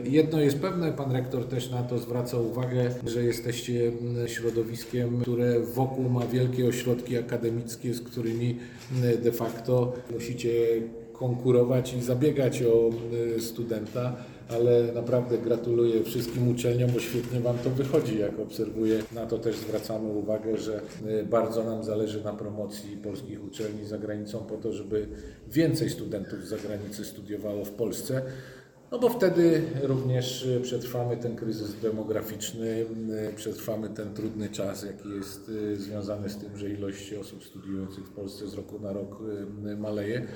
Jedno jest pewne, pan rektor też na to zwraca uwagę, że jesteście środowiskiem, które wokół ma wielkie ośrodki akademickie, z którymi de facto musicie konkurować i zabiegać o studenta, ale naprawdę gratuluję wszystkim uczelniom, bo świetnie Wam to wychodzi, jak obserwuję. Na to też zwracamy uwagę, że bardzo nam zależy na promocji polskich uczelni za granicą po to, żeby więcej studentów z zagranicy studiowało w Polsce. No bo wtedy również przetrwamy ten kryzys demograficzny, przetrwamy ten trudny czas, jaki jest związany z tym, że ilość osób studiujących w Polsce z roku na rok maleje.